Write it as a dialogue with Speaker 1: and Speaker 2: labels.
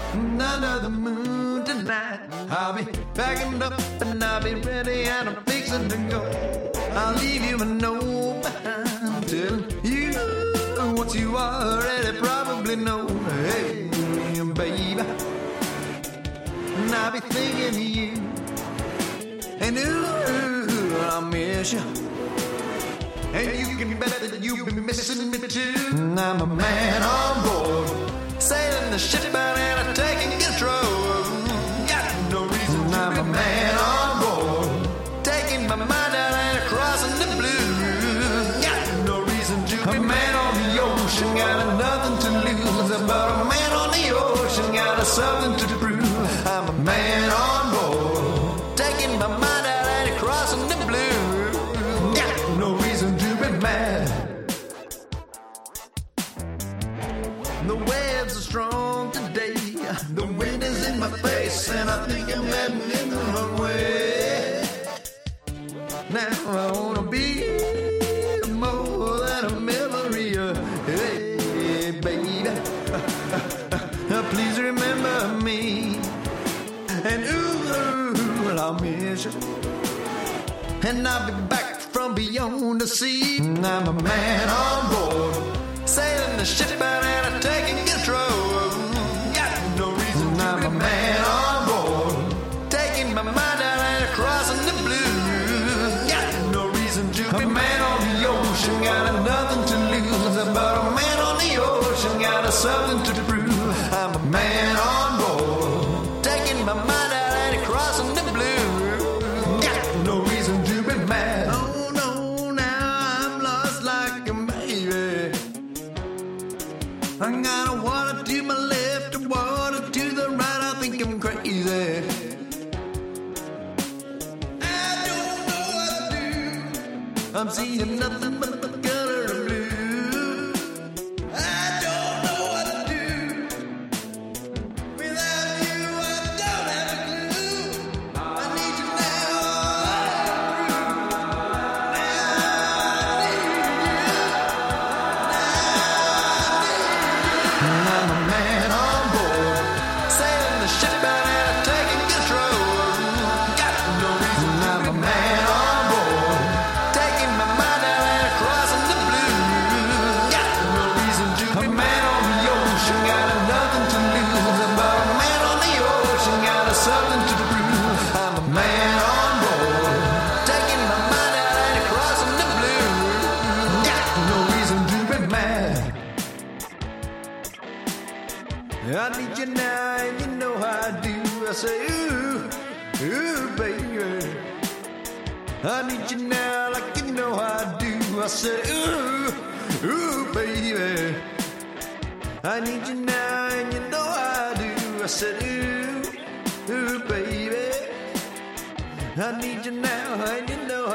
Speaker 1: under the moon tonight. I'll be packing up and I'll be ready and I'm fixing to go. I'll leave you a note behind telling you what you already probably know. Hey, baby, and I'll be thinking of you, and ooh, I'll miss you. And you can bet that you'll be missing me too. I'm a man on board, sailing the ship out and I'm taking control. Got no reason to I'm a man on board, taking my mind out and crossing the blue. Got no reason to be a man on the ocean, got nothing to lose. But a man on the ocean got something to prove. I'm a man on board, taking my mind out and crossing the blue. Got no reason to be mad. The waves are strong today, the wind is in my face, and I think I'm heading in the wrong way. Now I wanna be more than a memory. Hey, baby, please remember me. And ooh, I'll miss you. And I'll be back from beyond the sea. I'm a man on board, sailing the ship out and I'm taking control. Got no reason to I'm a man on board, taking my mind out and crossing the blue. Got no reason to be a man on the ocean, got nothing to lose. But a man on the ocean got something to prove. I'm a man on board, taking my mind out and crossing the blue. Got no reason to be mad. Oh no, now I'm lost like a baby. I got a water to my left, a water to the right. I think I'm crazy. I don't know what to do. I'm seeing nothing but the color of blue. I don't know what to do. Without you, I don't have a clue. I need you now. I'm a man on board, sailing the ship out and I'm taking control. Got no reason. I'm a man on board, taking my mind out and crossing the blue. Got no reason to be a man on the ocean, got nothing to lose. But a man on the ocean got something to prove. I'm a man on board, taking my mind out and crossing the blue. Got no reason to be mad. I need you now, and you know how I do. I say, ooh, ooh, baby. I need you now, like you know how I do. I say, ooh, ooh, baby. I need you now, and you know how I do. I said, ooh, ooh, baby. I need you now, and you know